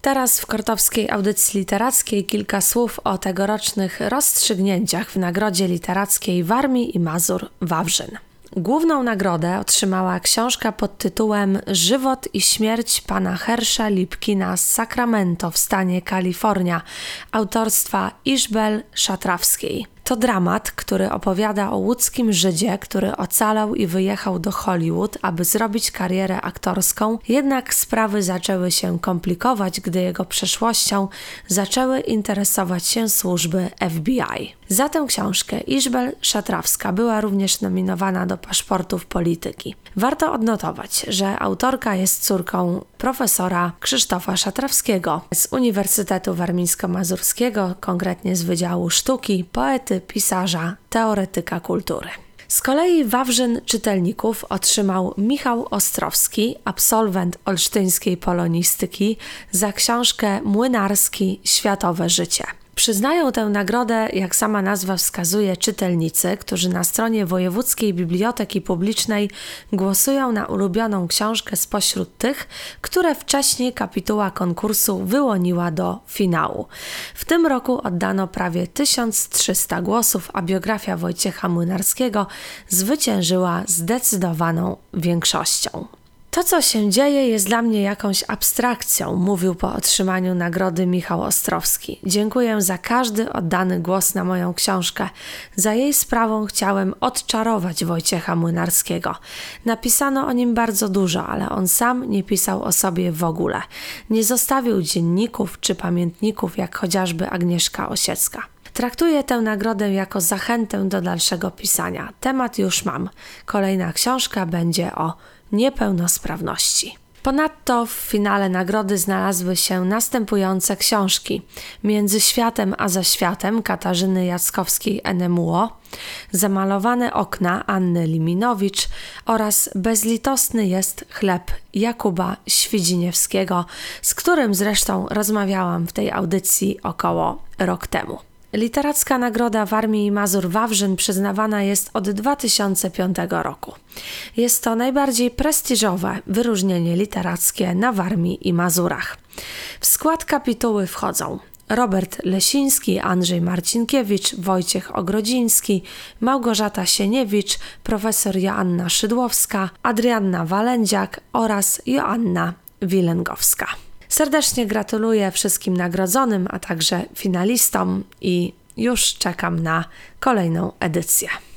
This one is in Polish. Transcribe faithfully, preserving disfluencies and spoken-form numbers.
teraz w Kortowskiej Audycji Literackiej kilka słów o tegorocznych rozstrzygnięciach w Nagrodzie Literackiej Warmii i Mazur Wawrzyn. Główną nagrodę otrzymała książka pod tytułem Żywot i śmierć pana Hersza Lipkina z Sacramento w stanie Kalifornia autorstwa Iżbel Szatrawskiej. To dramat, który opowiada o łódzkim Żydzie, który ocalał i wyjechał do Hollywood, aby zrobić karierę aktorską, jednak sprawy zaczęły się komplikować, gdy jego przeszłością zaczęły interesować się służby F B I. Za tę książkę Iżbel Szatrawska była również nominowana do Paszportów Polityki. Warto odnotować, że autorka jest córką profesora Krzysztofa Szatrawskiego z Uniwersytetu Warmińsko-Mazurskiego, konkretnie z Wydziału Sztuki, poety, pisarza, teoretyka kultury. Z kolei Wawrzyn czytelników otrzymał Michał Ostrowski, absolwent olsztyńskiej polonistyki, za książkę Młynarski – Światowe życie. Przyznają tę nagrodę, jak sama nazwa wskazuje, czytelnicy, którzy na stronie Wojewódzkiej Biblioteki Publicznej głosują na ulubioną książkę spośród tych, które wcześniej kapituła konkursu wyłoniła do finału. W tym roku oddano prawie tysiąc trzysta głosów, a biografia Wojciecha Młynarskiego zwyciężyła zdecydowaną większością. To, co się dzieje, jest dla mnie jakąś abstrakcją, mówił po otrzymaniu nagrody Michał Ostrowski. Dziękuję za każdy oddany głos na moją książkę. Za jej sprawą chciałem odczarować Wojciecha Młynarskiego. Napisano o nim bardzo dużo, ale on sam nie pisał o sobie w ogóle. Nie zostawił dzienników czy pamiętników, jak chociażby Agnieszka Osiecka. Traktuję tę nagrodę jako zachętę do dalszego pisania. Temat już mam. Kolejna książka będzie o niepełnosprawności. Ponadto w finale nagrody znalazły się następujące książki: Między światem a zaświatem Katarzyny Jackowskiej-N M U O, Zamalowane okna Anny Liminowicz oraz Bezlitosny jest chleb Jakuba Świdziniewskiego, z którym zresztą rozmawiałam w tej audycji około rok temu. Literacka Nagroda Warmii i Mazur Wawrzyn przyznawana jest od dwa tysiące piątego roku. Jest to najbardziej prestiżowe wyróżnienie literackie na Warmii i Mazurach. W skład kapituły wchodzą Robert Lesiński, Andrzej Marcinkiewicz, Wojciech Ogrodziński, Małgorzata Sieniewicz, profesor Joanna Szydłowska, Adrianna Walędziak oraz Joanna Wilengowska. Serdecznie gratuluję wszystkim nagrodzonym, a także finalistom i już czekam na kolejną edycję.